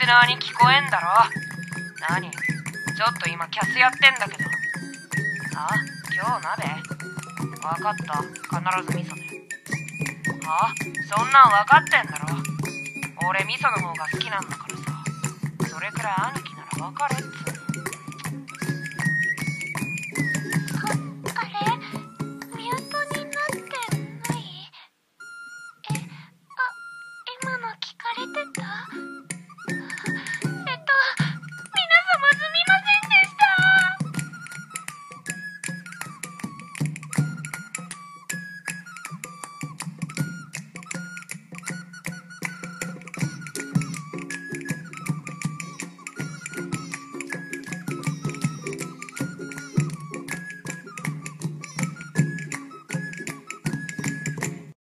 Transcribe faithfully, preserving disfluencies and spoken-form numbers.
ってなーに聞こえんだろ。なに、ちょっと今キャスやってんだけど。あ、今日鍋わかった、必ず味噌ね。あ、そんなんわかってんだろ。俺味噌の方が好きなんだからさ。それくらい兄貴ならわかるっつうの。 あ、あれミュートになってない？え、あ、今の聞かれて